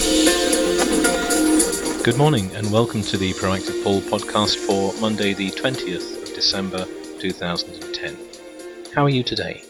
Good morning and welcome to the Proactive Paul podcast for Monday the 20th of December 2010. How are you today?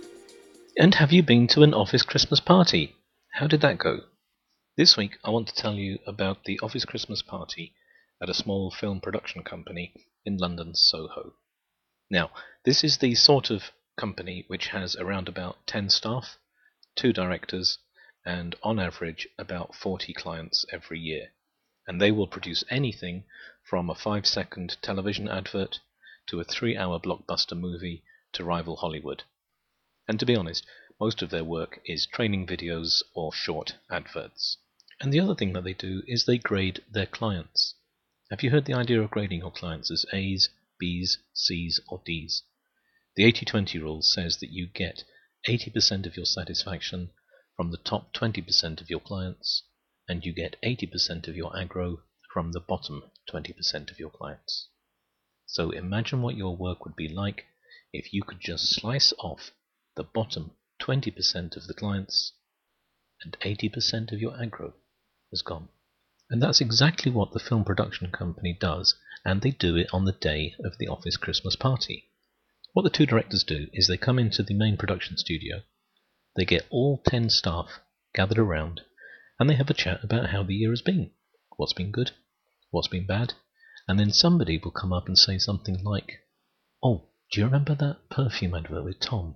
And have you been to an office Christmas party? How did that go? This week I want to tell you about the office Christmas party at a small film production company in London's Soho. Now, this is the sort of company which has around about 10 staff, 2 directors, and on average about 40 clients every year. And they will produce anything from a 5-second television advert to a 3-hour blockbuster movie to rival Hollywood. And to be honest, most of their work is training videos or short adverts. And the other thing that they do is they grade their clients. Have you heard the idea of grading your clients as A's, B's, C's or D's? The 80-20 rule says that you get 80% of your satisfaction from the top 20% of your clients, and you get 80% of your aggro from the bottom 20% of your clients. So imagine what your work would be like if you could just slice off the bottom 20% of the clients and 80% of your aggro is gone. And that's exactly what the film production company does, and they do it on the day of the office Christmas party. What the 2 directors do is they come into the main production studio, they get all 10 staff gathered around, and they have a chat about how the year has been, what's been good, what's been bad, and then somebody will come up and say something like, "Oh, do you remember that perfume advert with Tom?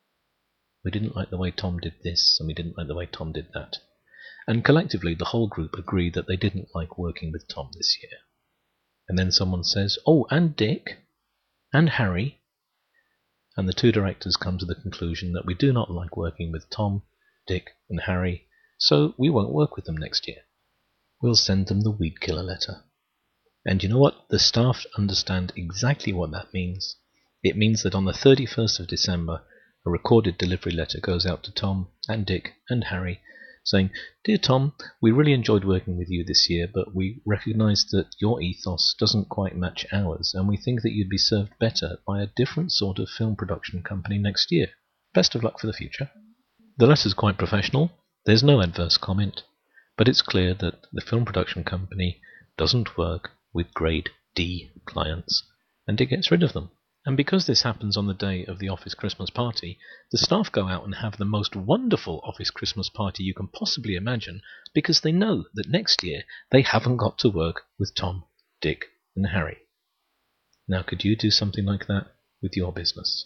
We didn't like the way Tom did this, and we didn't like the way Tom did that." And collectively the whole group agreed that they didn't like working with Tom this year. And then someone says, "Oh, and Dick, and Harry," and the 2 directors come to the conclusion that we do not like working with Tom, Dick and Harry, so we won't work with them next year. We'll send them the weed killer letter. And you know what? The staff understand exactly what that means. It means that on the 31st of December, a recorded delivery letter goes out to Tom and Dick and Harry saying, "Dear Tom, we really enjoyed working with you this year, but we recognise that your ethos doesn't quite match ours, and we think that you'd be served better by a different sort of film production company next year. Best of luck for the future." The letter's quite professional. There's no adverse comment, but it's clear that the film production company doesn't work with grade D clients, and it gets rid of them. And because this happens on the day of the office Christmas party, the staff go out and have the most wonderful office Christmas party you can possibly imagine, because they know that next year they haven't got to work with Tom, Dick and Harry. Now, could you do something like that with your business?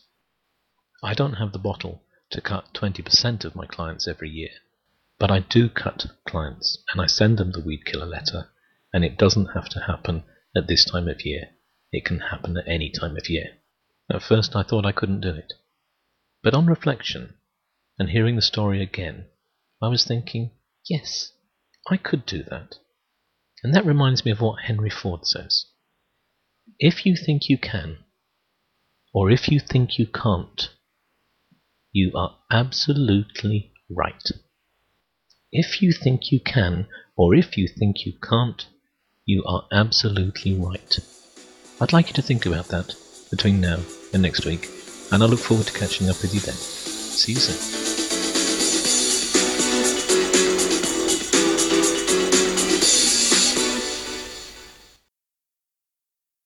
I don't have the bottle to cut 20% of my clients every year, but I do cut clients, and I send them the weed killer letter, and it doesn't have to happen at this time of year. It can happen at any time of year. At first I thought I couldn't do it, but on reflection, and hearing the story again, I was thinking, yes, I could do that. And that reminds me of what Henry Ford says. If you think you can, or if you think you can't, you are absolutely right. If you think you can, or if you think you can't, you are absolutely right. I'd like you to think about that between now and next week, and I look forward to catching up with you then. See you soon.